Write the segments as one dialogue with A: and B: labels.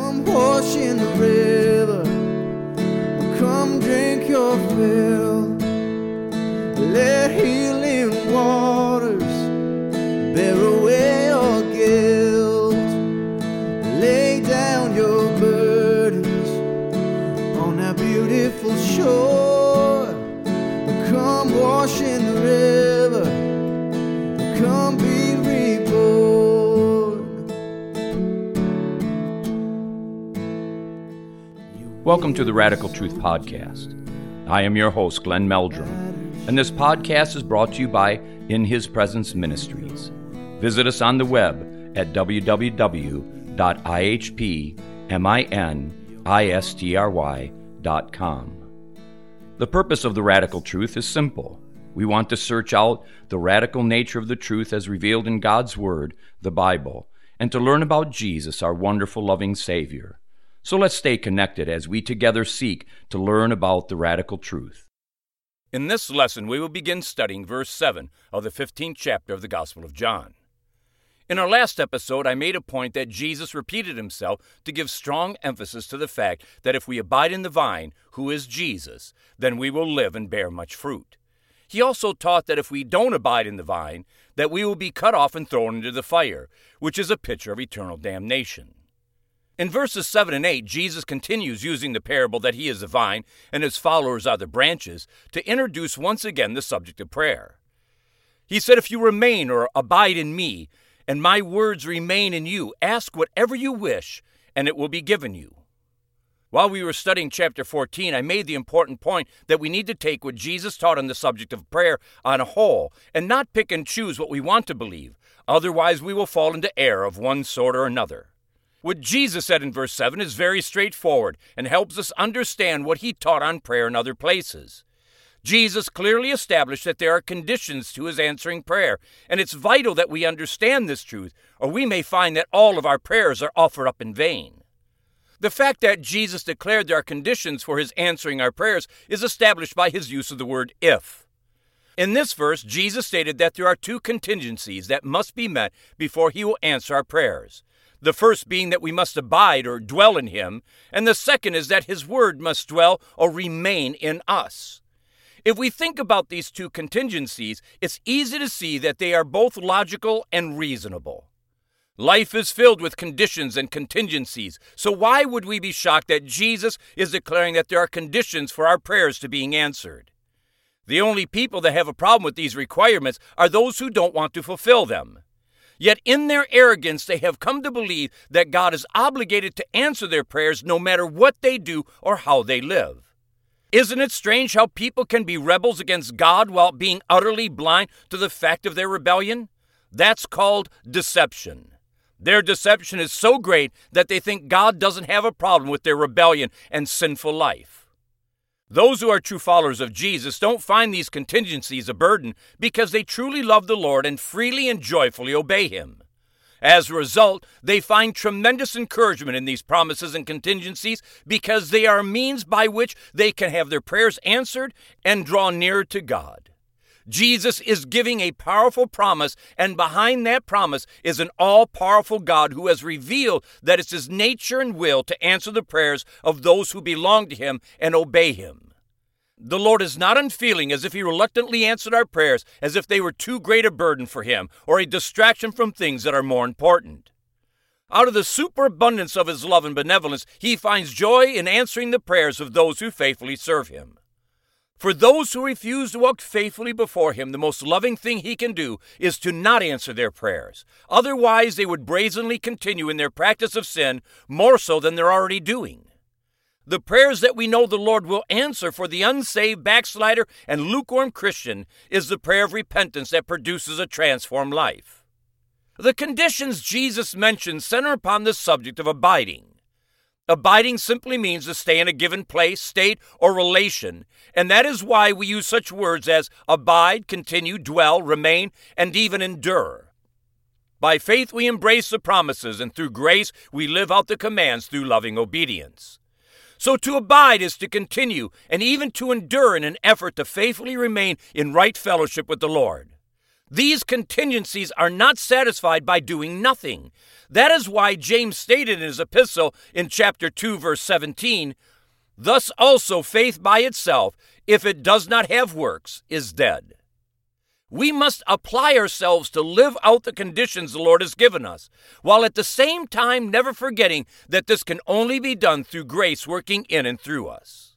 A: Come wash in the river, come drink your fill. Let healing waters bear away your guilt. Lay down your burdens on that beautiful shore. Come wash in the river, come be reborn.
B: Welcome to the Radical Truth Podcast. I am your host, Glenn Meldrum, and this podcast is brought to you by In His Presence Ministries. Visit us on the web at www.ihpministry.com. The purpose of the Radical Truth is simple. We want to search out the radical nature of the truth as revealed in God's Word, the Bible, and to learn about Jesus, our wonderful, loving Savior. So let's stay connected as we together seek to learn about the radical truth. In this lesson, we will begin studying verse 7 of the 15th chapter of the Gospel of John. In our last episode, I made a point that Jesus repeated himself to give strong emphasis to the fact that if we abide in the vine, who is Jesus, then we will live and bear much fruit. He also taught that if we don't abide in the vine, that we will be cut off and thrown into the fire, which is a picture of eternal damnation. In verses 7 and 8, Jesus continues using the parable that he is the vine and his followers are the branches to introduce once again the subject of prayer. He said, "If you remain or abide in me, and my words remain in you, ask whatever you wish, and it will be given you." While we were studying chapter 14, I made the important point that we need to take what Jesus taught on the subject of prayer on a whole and not pick and choose what we want to believe. Otherwise, we will fall into error of one sort or another. What Jesus said in verse 7 is very straightforward and helps us understand what he taught on prayer in other places. Jesus clearly established that there are conditions to his answering prayer, and it's vital that we understand this truth, or we may find that all of our prayers are offered up in vain. The fact that Jesus declared there are conditions for his answering our prayers is established by his use of the word if. In this verse, Jesus stated that there are two contingencies that must be met before he will answer our prayers. The first being that we must abide or dwell in him, and the second is that his word must dwell or remain in us. If we think about these two contingencies, it's easy to see that they are both logical and reasonable. Life is filled with conditions and contingencies, so why would we be shocked that Jesus is declaring that there are conditions for our prayers to being answered? The only people that have a problem with these requirements are those who don't want to fulfill them. Yet in their arrogance, they have come to believe that God is obligated to answer their prayers no matter what they do or how they live. Isn't it strange how people can be rebels against God while being utterly blind to the fact of their rebellion? That's called deception. Their deception is so great that they think God doesn't have a problem with their rebellion and sinful life. Those who are true followers of Jesus don't find these contingencies a burden because they truly love the Lord and freely and joyfully obey him. As a result, they find tremendous encouragement in these promises and contingencies because they are a means by which they can have their prayers answered and draw nearer to God. Jesus is giving a powerful promise, and behind that promise is an all-powerful God who has revealed that it's his nature and will to answer the prayers of those who belong to him and obey him. The Lord is not unfeeling as if he reluctantly answered our prayers as if they were too great a burden for him or a distraction from things that are more important. Out of the superabundance of his love and benevolence, he finds joy in answering the prayers of those who faithfully serve him. For those who refuse to walk faithfully before him, the most loving thing he can do is to not answer their prayers. Otherwise, they would brazenly continue in their practice of sin more so than they're already doing. The prayers that we know the Lord will answer for the unsaved backslider and lukewarm Christian is the prayer of repentance that produces a transformed life. The conditions Jesus mentioned center upon the subject of abiding. Abiding simply means to stay in a given place, state, or relation, and that is why we use such words as abide, continue, dwell, remain, and even endure. By faith we embrace the promises, and through grace we live out the commands through loving obedience. So to abide is to continue, and even to endure in an effort to faithfully remain in right fellowship with the Lord.
C: These contingencies are not satisfied by doing nothing. That is why James stated in his epistle in chapter 2, verse 17, "Thus also faith by itself, if it does not have works, is dead." We must apply ourselves to live out the conditions the Lord has given us, while at the same time never forgetting that this can only be done through grace working in and through us.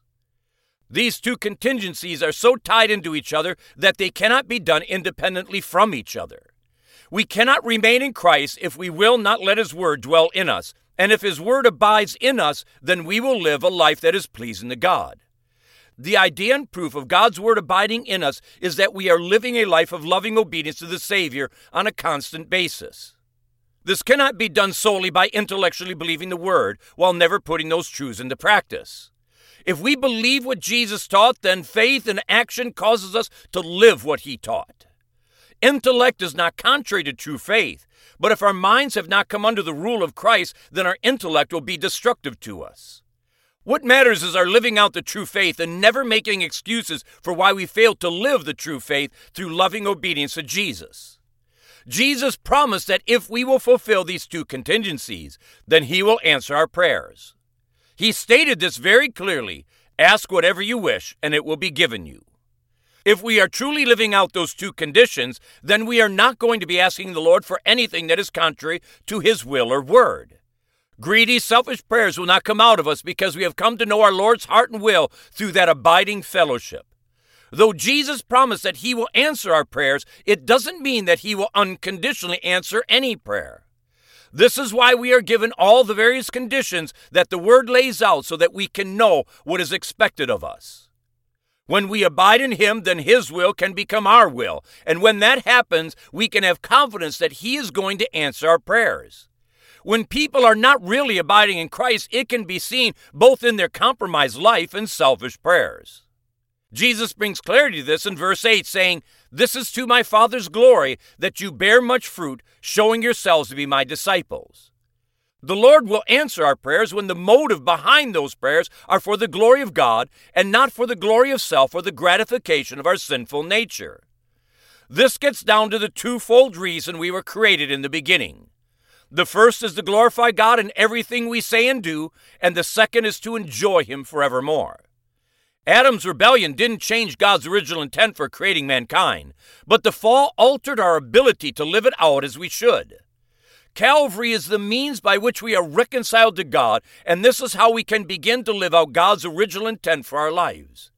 C: These two contingencies are so tied into each other that they cannot be done independently from each other. We cannot remain in Christ if we will not let His Word dwell in us, and if His Word abides in us, then we will live a life that is pleasing to God. The idea and proof of God's Word abiding in us is that we are living a life of loving obedience to the Savior on a constant basis. This cannot be done solely by intellectually believing the Word while never putting those truths into practice. If we believe what Jesus taught, then faith and action causes us to live what He taught. Intellect is not contrary to true faith, but if our minds have not come under the rule of Christ, then our intellect will be destructive to us. What matters is our living out the true faith and never making excuses for why we failed to live the true faith through loving obedience to Jesus. Jesus promised that if we will fulfill these two contingencies, then He will answer our prayers. He stated this very clearly, "Ask whatever you wish, and it will be given you." If we are truly living out those two conditions, then we are not going to be asking the Lord for anything that is contrary to His will or word. Greedy, selfish prayers will not come out of us because we have come to know our Lord's heart and will through that abiding fellowship. Though Jesus promised that He will answer our prayers, it doesn't mean that He will unconditionally answer any prayer. This is why we are given all the various conditions that the Word lays out so that we can know what is expected of us. When we abide in Him, then His will can become our will, and when that happens, we can have confidence that He is going to answer our prayers. When people are not really abiding in Christ, it can be seen both in their compromised life and selfish prayers. Jesus brings clarity to this in verse 8, saying, "This is to my Father's glory, that you bear much fruit, showing yourselves to be my disciples." The Lord will answer our prayers when the motive behind those prayers are for the glory of God and not for the glory of self or the gratification of our sinful nature. This gets down to the twofold reason we were created in the beginning. The first is to glorify God in everything we say and do, and the second is to enjoy Him forevermore. Adam's rebellion didn't change God's original intent for creating mankind, but the fall altered our ability to live it out as we should. Calvary is the means by which we are reconciled to God, and this is how we can begin to live out God's original intent for our lives.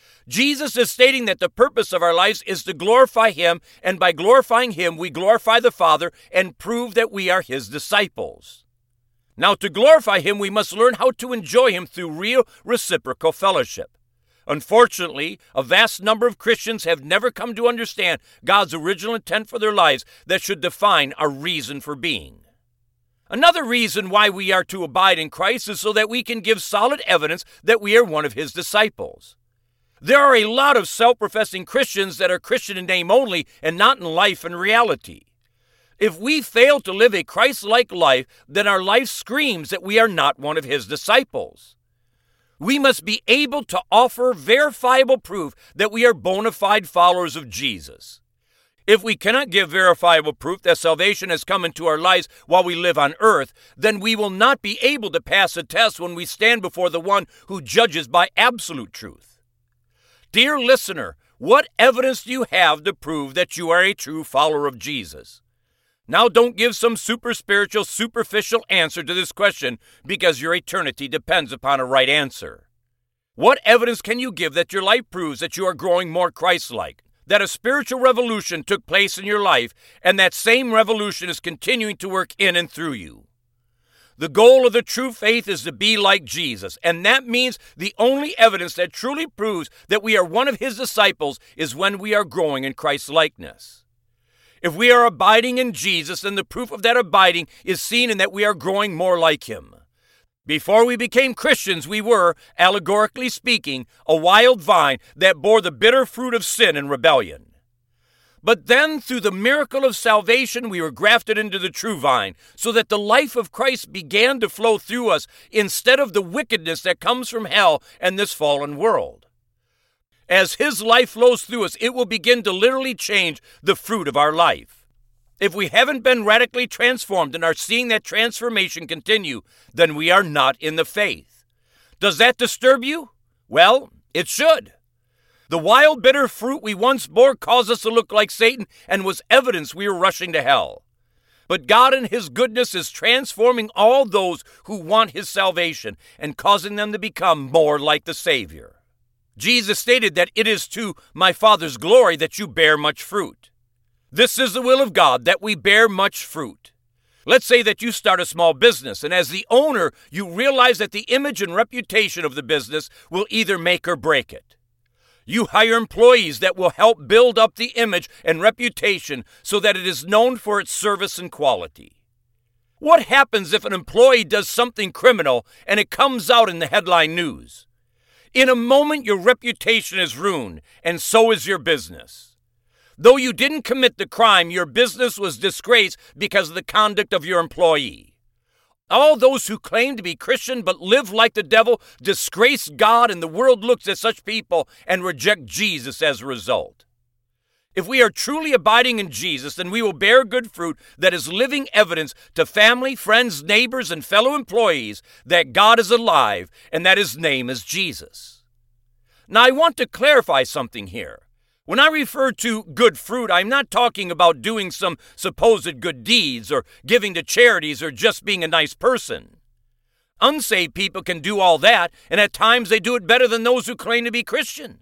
C: Jesus is stating that the purpose of our lives is to glorify Him, and by glorifying Him, we glorify the Father and prove that we are His disciples. Now, to glorify Him, we must learn how to enjoy Him through real reciprocal fellowship. Unfortunately, a vast number of Christians have never come to understand God's original intent for their lives that should define our reason for being. Another reason why we are to abide in Christ is so that we can give solid evidence that we are one of His disciples. There are a lot of self-professing Christians that are Christian in name only and not in life and reality. If we fail to live a Christ-like life, then our life screams that we are not one of His disciples. We must be able to offer verifiable proof that we are bona fide followers of Jesus. If we cannot give verifiable proof that salvation has come into our lives while we live on earth, then we will not be able to pass a test when we stand before the one who judges by absolute truth. Dear listener, what evidence do you have to prove that you are a true follower of Jesus? Now, don't give some super spiritual, superficial answer to this question because your eternity depends upon a right answer. What evidence can you give that your life proves that you are growing more Christ-like, that a spiritual revolution took place in your life, and that same revolution is continuing to work in and through you? The goal of the true faith is to be like Jesus, and that means the only evidence that truly proves that we are one of His disciples is when we are growing in Christ's likeness. If we are abiding in Jesus, then the proof of that abiding is seen in that we are growing more like Him. Before we became Christians, we were, allegorically speaking, a wild vine that bore the bitter fruit of sin and rebellion. But then, through the miracle of salvation, we were grafted into the true vine, so that the life of Christ began to flow through us instead of the wickedness that comes from hell and this fallen world. As His life flows through us, it will begin to literally change the fruit of our life. If we haven't been radically transformed and are seeing that transformation continue, then we are not in the faith. Does that disturb you? Well, it should. The wild, bitter fruit we once bore caused us to look like Satan and was evidence we were rushing to hell. But God in His goodness is transforming all those who want His salvation and causing them to become more like the Savior. Jesus stated that it is to my Father's glory that you bear much fruit. This is the will of God, that we bear much fruit. Let's say that you start a small business, and as the owner, you realize that the image and reputation of the business will either make or break it. You hire employees that will help build up the image and reputation so that it is known for its service and quality. What happens if an employee does something criminal and it comes out in the headline news? In a moment, your reputation is ruined, and so is your business. Though you didn't commit the crime, your business was disgraced because of the conduct of your employee. All those who claim to be Christian but live like the devil disgrace God, and the world looks at such people and reject Jesus as a result. If we are truly abiding in Jesus, then we will bear good fruit that is living evidence to family, friends, neighbors, and fellow employees that God is alive and that His name is Jesus. Now, I want to clarify something here. When I refer to good fruit, I'm not talking about doing some supposed good deeds or giving to charities or just being a nice person. Unsaved people can do all that, and at times they do it better than those who claim to be Christian.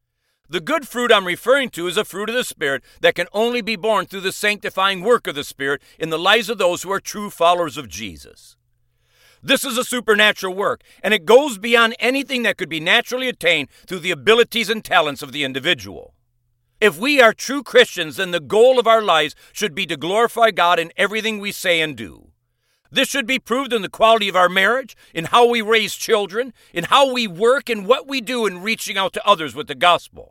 C: The good fruit I'm referring to is a fruit of the Spirit that can only be born through the sanctifying work of the Spirit in the lives of those who are true followers of Jesus. This is a supernatural work, and it goes beyond anything that could be naturally attained through the abilities and talents of the individual. If we are true Christians, then the goal of our lives should be to glorify God in everything we say and do. This should be proved in the quality of our marriage, in how we raise children, in how we work, and what we do in reaching out to others with the gospel.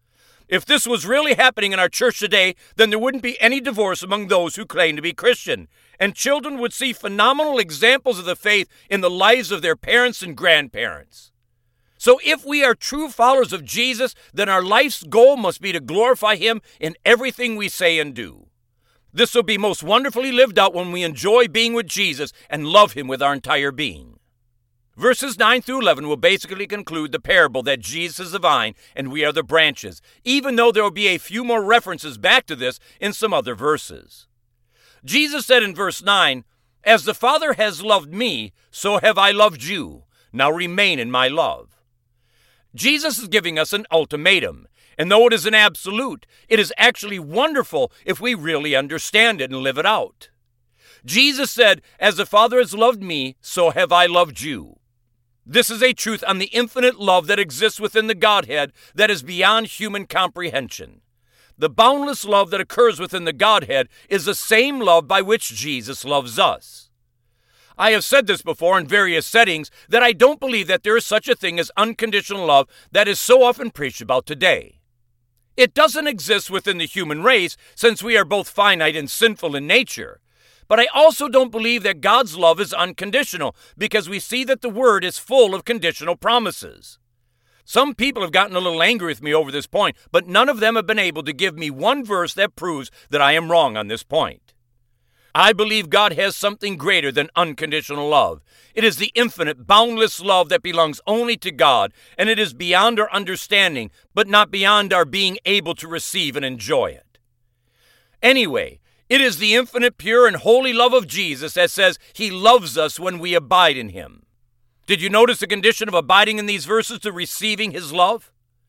C: If this was really happening in our church today, then there wouldn't be any divorce among those who claim to be Christian, and children would see phenomenal examples of the faith in the lives of their parents and grandparents. So if we are true followers of Jesus, then our life's goal must be to glorify Him in everything we say and do. This will be most wonderfully lived out when we enjoy being with Jesus and love Him with our entire being. Verses 9 through 11 will basically conclude the parable that Jesus is the vine and we are the branches, even though there will be a few more references back to this in some other verses. Jesus said in verse 9, "As the Father has loved me, so have I loved you. Now remain in my love." Jesus is giving us an ultimatum, and though it is an absolute, it is actually wonderful if we really understand it and live it out. Jesus said, "As the Father has loved me, so have I loved you." This is a truth on the infinite love that exists within the Godhead that is beyond human comprehension. The boundless love that occurs within the Godhead is the same love by which Jesus loves us. I have said this before in various settings that I don't believe that there is such a thing as unconditional love that is so often preached about today. It doesn't exist within the human race since we are both finite and sinful in nature. But I also don't believe that God's love is unconditional because we see that the Word is full of conditional promises. Some people have gotten a little angry with me over this point, but none of them have been able to give me one verse that proves that I am wrong on this point. I believe God has something greater than unconditional love. It is the infinite, boundless love that belongs only to God, and it is beyond our understanding, but not beyond our being able to receive and enjoy it. Anyway, it is the infinite, pure, and holy love of Jesus that says He loves us when we abide in Him. Did you notice the condition of abiding in these verses to receiving His love?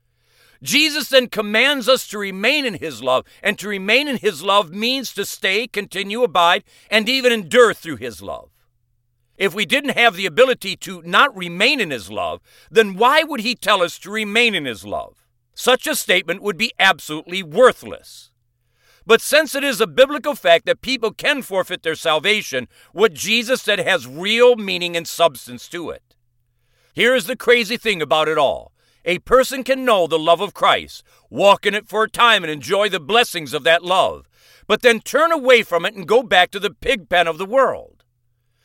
C: Jesus then commands us to remain in His love, and to remain in His love means to stay, continue, abide, and even endure through His love. If we didn't have the ability to not remain in His love, then why would He tell us to remain in His love? Such a statement would be absolutely worthless. But since it is a biblical fact that people can forfeit their salvation, what Jesus said has real meaning and substance to it. Here is the crazy thing about it all. A person can know the love of Christ, walk in it for a time and enjoy the blessings of that love, but then turn away from it and go back to the pig pen of the world.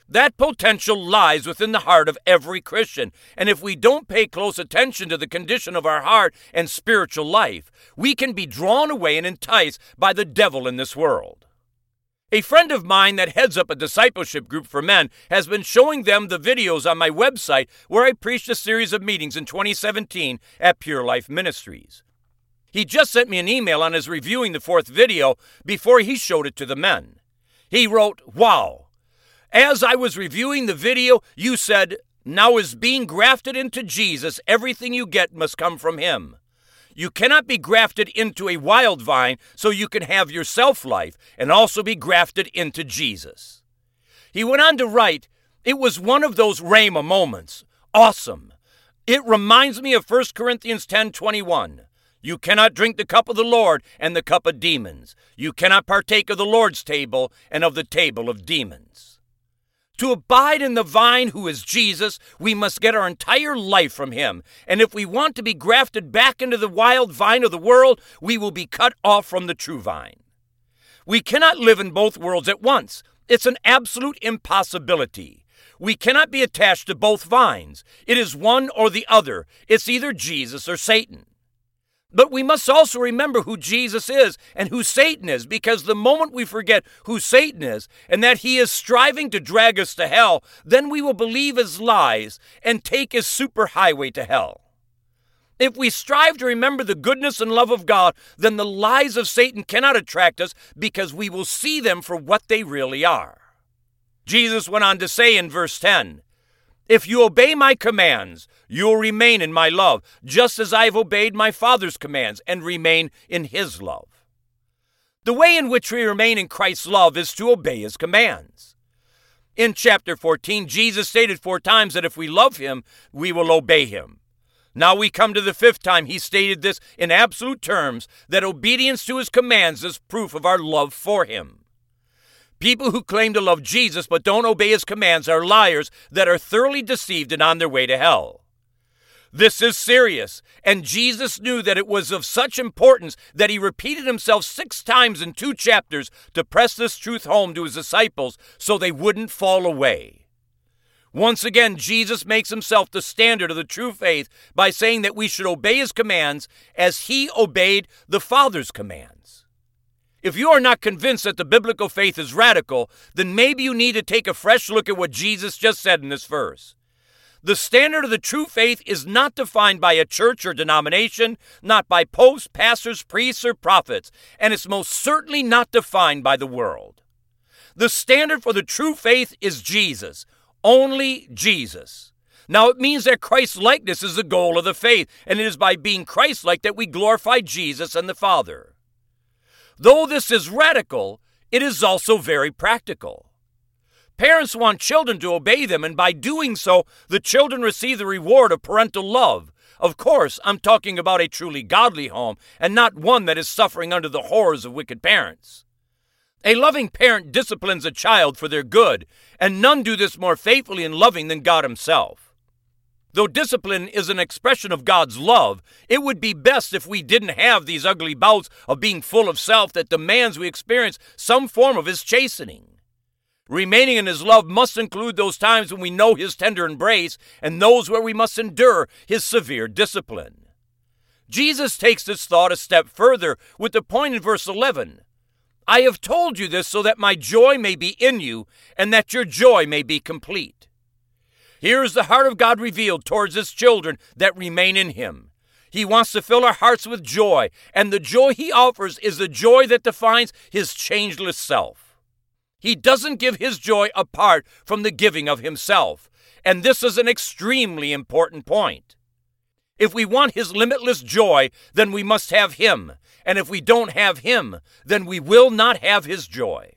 C: That potential lies within the heart of every Christian, and if we don't pay close attention to the condition of our heart and spiritual life, we can be drawn away and enticed by the devil in this world. A friend of mine that heads up a discipleship group for men has been showing them the videos on my website where I preached a series of meetings in 2017 at Pure Life Ministries. He just sent me an email on his reviewing the 4th video before he showed it to the men. He wrote, "Wow. As I was reviewing the video, you said, 'Now as being grafted into Jesus, everything you get must come from him. You cannot be grafted into a wild vine so you can have your self-life and also be grafted into Jesus.'" He went on to write, "It was one of those Rhema moments. Awesome. It reminds me of 1 Corinthians 10:21. You cannot drink the cup of the Lord and the cup of demons. You cannot partake of the Lord's table and of the table of demons." To abide in the vine who is Jesus, we must get our entire life from him. And if we want to be grafted back into the wild vine of the world, we will be cut off from the true vine. We cannot live in both worlds at once. It's an absolute impossibility. We cannot be attached to both vines. It is one or the other. It's either Jesus or Satan. But we must also remember who Jesus is and who Satan is, because the moment we forget who Satan is and that he is striving to drag us to hell, then we will believe his lies and take his superhighway to hell. If we strive to remember the goodness and love of God, then the lies of Satan cannot attract us because we will see them for what they really are. Jesus went on to say in verse 10, "If you obey my commands, you will remain in my love, just as I have obeyed my Father's commands and remain in his love." The way in which we remain in Christ's love is to obey his commands. In chapter 14, Jesus stated 4 times that if we love him, we will obey him. Now we come to the 5th time he stated this in absolute terms, that obedience to his commands is proof of our love for him. People who claim to love Jesus but don't obey his commands are liars that are thoroughly deceived and on their way to hell. This is serious, and Jesus knew that it was of such importance that he repeated himself 6 times in 2 chapters to press this truth home to his disciples so they wouldn't fall away. Once again, Jesus makes himself the standard of the true faith by saying that we should obey his commands as he obeyed the Father's commands. If you are not convinced that the biblical faith is radical, then maybe you need to take a fresh look at what Jesus just said in this verse. The standard of the true faith is not defined by a church or denomination, not by popes, pastors, priests, or prophets, and it's most certainly not defined by the world. The standard for the true faith is Jesus, only Jesus. Now it means that Christ-likeness is the goal of the faith, and it is by being Christ-like that we glorify Jesus and the Father. Though this is radical, it is also very practical. Parents want children to obey them, and by doing so, the children receive the reward of parental love. Of course, I'm talking about a truly godly home, and not one that is suffering under the horrors of wicked parents. A loving parent disciplines a child for their good, and none do this more faithfully and loving than God himself. Though discipline is an expression of God's love, it would be best if we didn't have these ugly bouts of being full of self that demands we experience some form of his chastening. Remaining in his love must include those times when we know his tender embrace and those where we must endure his severe discipline. Jesus takes this thought a step further with the point in verse 11. "I have told you this so that my joy may be in you and that your joy may be complete." Here is the heart of God revealed towards his children that remain in him. He wants to fill our hearts with joy, and the joy he offers is the joy that defines his changeless self. He doesn't give his joy apart from the giving of himself, and this is an extremely important point. If we want his limitless joy, then we must have him, and if we don't have him, then we will not have his joy.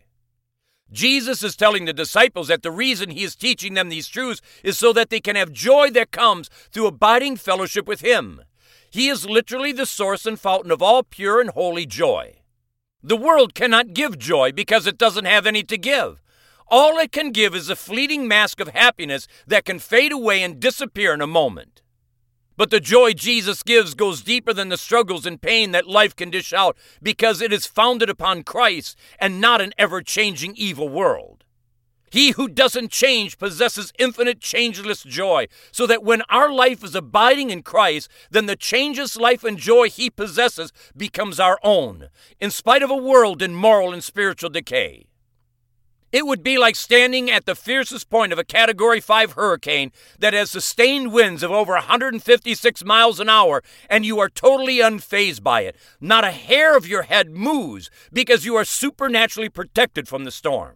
C: Jesus is telling the disciples that the reason he is teaching them these truths is so that they can have joy that comes through abiding fellowship with him. He is literally the source and fountain of all pure and holy joy. The world cannot give joy because it doesn't have any to give. All it can give is a fleeting mask of happiness that can fade away and disappear in a moment. But the joy Jesus gives goes deeper than the struggles and pain that life can dish out because it is founded upon Christ and not an ever-changing evil world. He who doesn't change possesses infinite changeless joy, so that when our life is abiding in Christ, then the changeless life and joy he possesses becomes our own, in spite of a world in moral and spiritual decay. It would be like standing at the fiercest point of a Category 5 hurricane that has sustained winds of over 156 miles an hour, and you are totally unfazed by it. Not a hair of your head moves because you are supernaturally protected from the storm.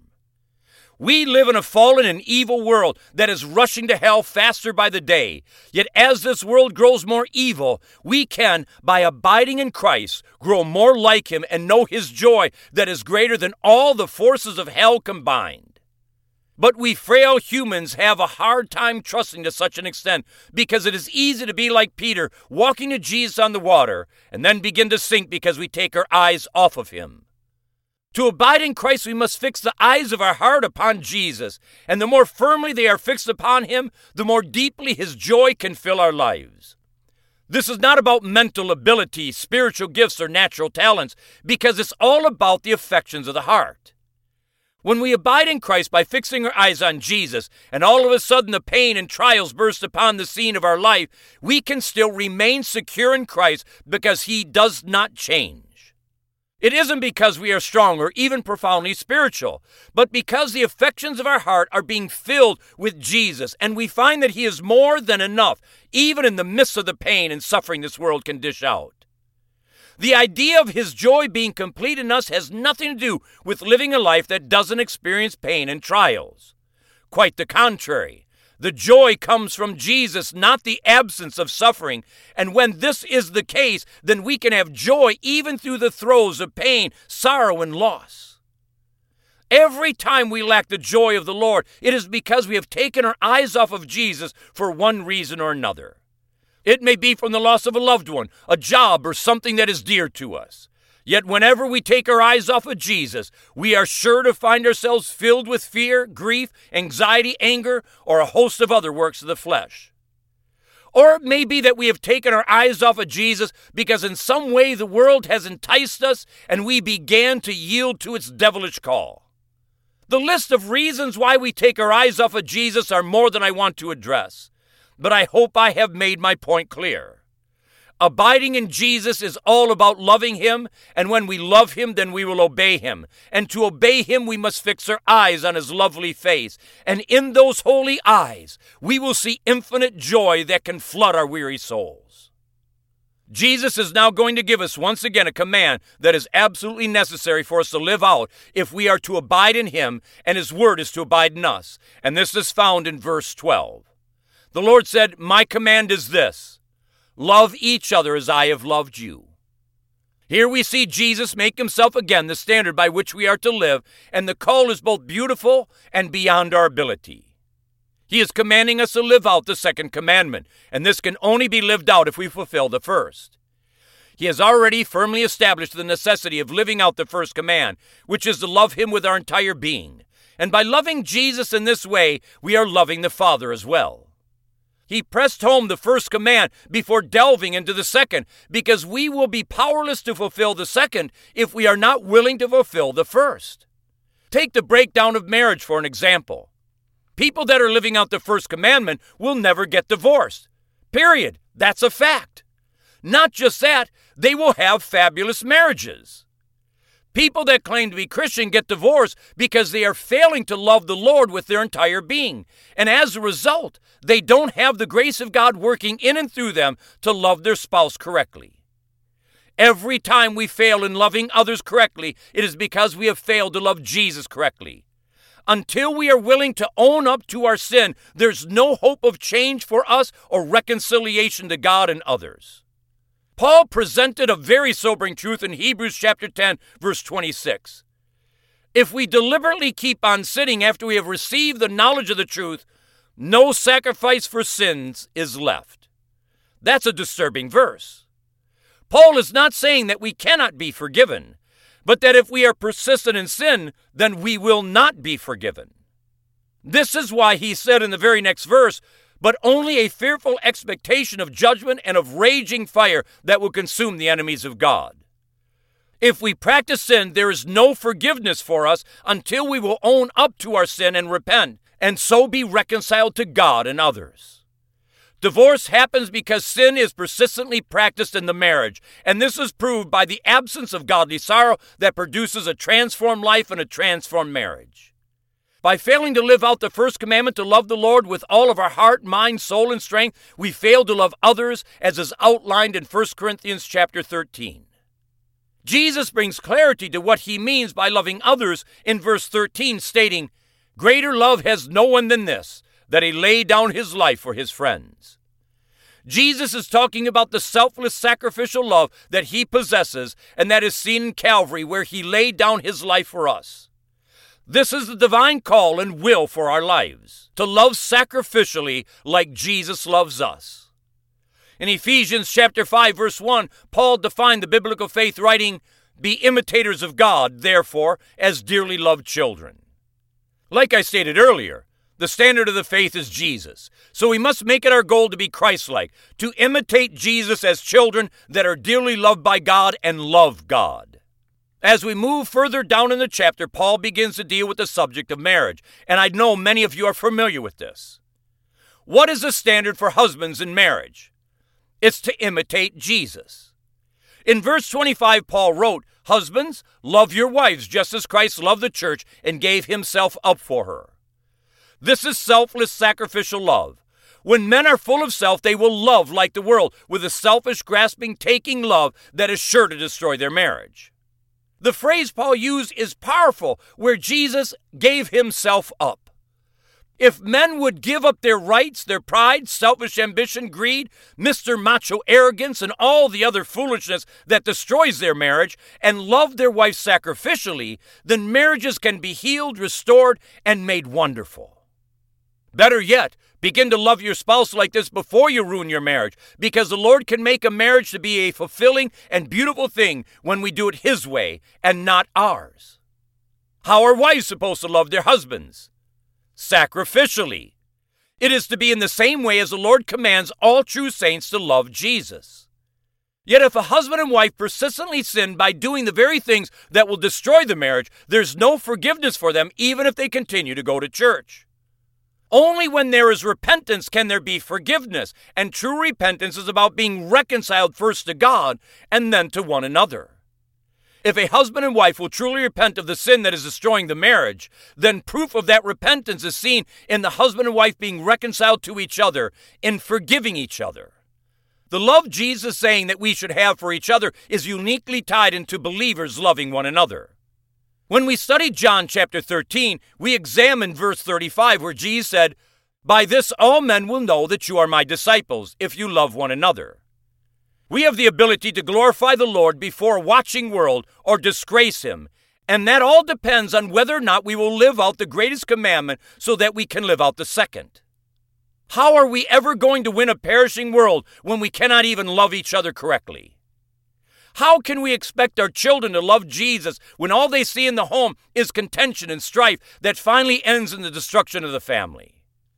C: We live in a fallen and evil world that is rushing to hell faster by the day. Yet as this world grows more evil, we can, by abiding in Christ, grow more like him and know his joy that is greater than all the forces of hell combined. But we frail humans have a hard time trusting to such an extent because it is easy to be like Peter, walking to Jesus on the water, and then begin to sink because we take our eyes off of him. To abide in Christ, we must fix the eyes of our heart upon Jesus, and the more firmly they are fixed upon him, the more deeply his joy can fill our lives. This is not about mental ability, spiritual gifts, or natural talents, because it's all about the affections of the heart. When we abide in Christ by fixing our eyes on Jesus, and all of a sudden the pain and trials burst upon the scene of our life, we can still remain secure in Christ because he does not change. It isn't because we are strong or even profoundly spiritual, but because the affections of our heart are being filled with Jesus, and we find that he is more than enough, even in the midst of the pain and suffering this world can dish out. The idea of his joy being complete in us has nothing to do with living a life that doesn't experience pain and trials. Quite the contrary. The joy comes from Jesus, not the absence of suffering. And when this is the case, then we can have joy even through the throes of pain, sorrow, and loss. Every time we lack the joy of the Lord, it is because we have taken our eyes off of Jesus for one reason or another. It may be from the loss of a loved one, a job, or something that is dear to us. Yet whenever we take our eyes off of Jesus, we are sure to find ourselves filled with fear, grief, anxiety, anger, or a host of other works of the flesh. Or it may be that we have taken our eyes off of Jesus because in some way the world has enticed us and we began to yield to its devilish call. The list of reasons why we take our eyes off of Jesus are more than I want to address, but I hope I have made my point clear. Abiding in Jesus is all about loving him, and when we love him, then we will obey him. And to obey him, we must fix our eyes on his lovely face. And in those holy eyes, we will see infinite joy that can flood our weary souls. Jesus is now going to give us once again a command that is absolutely necessary for us to live out if we are to abide in him, and his word is to abide in us. And this is found in verse 12. The Lord said, "My command is this. Love each other as I have loved you." Here we see Jesus make himself again the standard by which we are to live, and the call is both beautiful and beyond our ability. He is commanding us to live out the second commandment, and this can only be lived out if we fulfill the first. He has already firmly established the necessity of living out the first command, which is to love him with our entire being. And by loving Jesus in this way, we are loving the Father as well. He pressed home the first command before delving into the second, because we will be powerless to fulfill the second if we are not willing to fulfill the first. Take the breakdown of marriage for an example. People that are living out the first commandment will never get divorced. Period. That's a fact. Not just that, they will have fabulous marriages. People that claim to be Christian get divorced because they are failing to love the Lord with their entire being. And as a result, they don't have the grace of God working in and through them to love their spouse correctly. Every time we fail in loving others correctly, it is because we have failed to love Jesus correctly. Until we are willing to own up to our sin, there's no hope of change for us or reconciliation to God and others. Paul presented a very sobering truth in Hebrews chapter 10, verse 26. If we deliberately keep on sinning after we have received the knowledge of the truth, no sacrifice for sins is left. That's a disturbing verse. Paul is not saying that we cannot be forgiven, but that if we are persistent in sin, then we will not be forgiven. This is why he said in the very next verse, "But only a fearful expectation of judgment and of raging fire that will consume the enemies of God." If we practice sin, there is no forgiveness for us until we will own up to our sin and repent, and so be reconciled to God and others. Divorce happens because sin is persistently practiced in the marriage, and this is proved by the absence of godly sorrow that produces a transformed life and a transformed marriage. By failing to live out the first commandment to love the Lord with all of our heart, mind, soul, and strength, we fail to love others as is outlined in 1 Corinthians chapter 13. Jesus brings clarity to what he means by loving others in verse 13, stating, "Greater love has no one than this, that he lay down his life for his friends." Jesus is talking about the selfless sacrificial love that he possesses, and that is seen in Calvary, where he laid down his life for us. This is the divine call and will for our lives, to love sacrificially like Jesus loves us. In Ephesians chapter 5, verse 1, Paul defined the biblical faith, writing, "Be imitators of God, therefore, as dearly loved children." Like I stated earlier, the standard of the faith is Jesus. So we must make it our goal to be Christ-like, to imitate Jesus as children that are dearly loved by God and love God. As we move further down in the chapter, Paul begins to deal with the subject of marriage, and I know many of you are familiar with this. What is the standard for husbands in marriage? It's to imitate Jesus. In verse 25, Paul wrote, "Husbands, love your wives just as Christ loved the church and gave himself up for her." This is selfless sacrificial love. When men are full of self, they will love like the world, with a selfish, grasping, taking love that is sure to destroy their marriage. The phrase Paul used is powerful, where Jesus gave himself up. If men would give up their rights, their pride, selfish ambition, greed, Mr. Macho arrogance, and all the other foolishness that destroys their marriage, and love their wife sacrificially, then marriages can be healed, restored, and made wonderful. Better yet, begin to love your spouse like this before you ruin your marriage, because the Lord can make a marriage to be a fulfilling and beautiful thing when we do it his way and not ours. How are wives supposed to love their husbands? Sacrificially. It is to be in the same way as the Lord commands all true saints to love Jesus. Yet if a husband and wife persistently sin by doing the very things that will destroy the marriage, there's no forgiveness for them, even if they continue to go to church. Only when there is repentance can there be forgiveness, and true repentance is about being reconciled first to God and then to one another. If a husband and wife will truly repent of the sin that is destroying the marriage, then proof of that repentance is seen in the husband and wife being reconciled to each other, in forgiving each other. The love Jesus is saying that we should have for each other is uniquely tied into believers loving one another. When we studied John chapter 13, we examined verse 35, where Jesus said, "By this all men will know that you are my disciples, if you love one another." We have the ability to glorify the Lord before a watching world or disgrace him, and that all depends on whether or not we will live out the greatest commandment so that we can live out the second. How are we ever going to win a perishing world when we cannot even love each other correctly? How can we expect our children to love Jesus when all they see in the home is contention and strife that finally ends in the destruction of the family?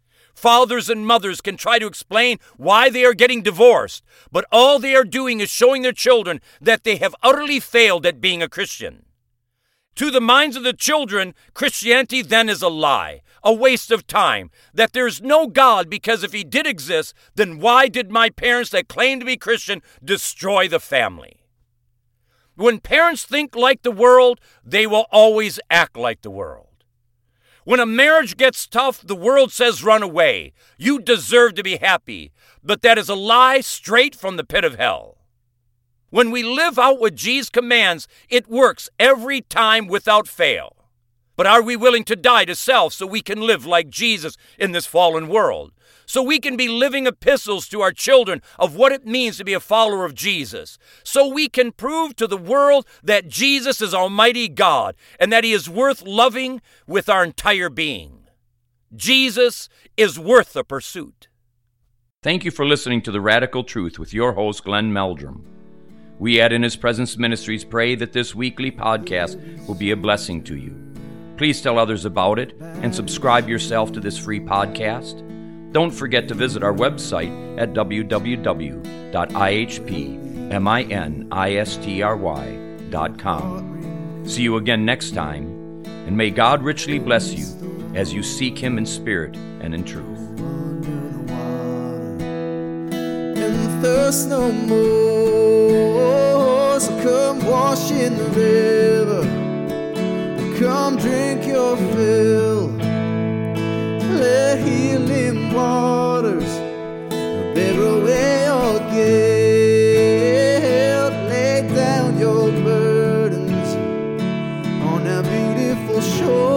C: Fathers and mothers can try to explain why they are getting divorced, but all they are doing is showing their children that they have utterly failed at being a Christian. To the minds of the children, Christianity then is a lie, a waste of time, that there is no God, because if he did exist, then why did my parents that claim to be Christian destroy the family? When parents think like the world, they will always act like the world. When a marriage gets tough, the world says run away. You deserve to be happy. But that is a lie straight from the pit of hell. When we live out what Jesus commands, it works every time without fail. But are we willing to die to self so we can live like Jesus in this fallen world? So we can be living epistles to our children of what it means to be a follower of Jesus. So we can prove to the world that Jesus is Almighty God and that he is worth loving with our entire being. Jesus is worth the pursuit.
B: Thank you for listening to The Radical Truth with your host, Glenn Meldrum. We at In His Presence Ministries pray that this weekly podcast will be a blessing to you. Please tell others about it and subscribe yourself to this free podcast. Don't forget to visit our website at www.ihpministry.com www.healingforall.com. See you again next time, and may God richly bless you as you seek Him in spirit and in truth.
A: And thirst no more, so come wash in the river, come drink your fill. Let healing waters bear away your guilt. Lay down your burdens on that beautiful shore.